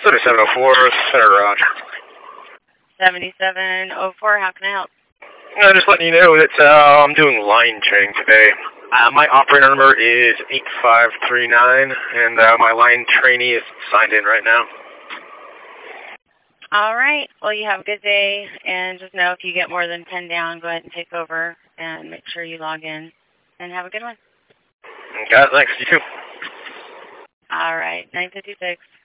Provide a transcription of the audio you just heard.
7704, Center Garage. 7704, how can I help? Just letting you know that I'm doing line training today. My operator number is 8539, and my line trainee is signed in right now. All right. Well, you have a good day, and just know if you get more than 10 down, go ahead and take over and make sure you log in, and have a good one. Okay, thanks. You too. All right. 956.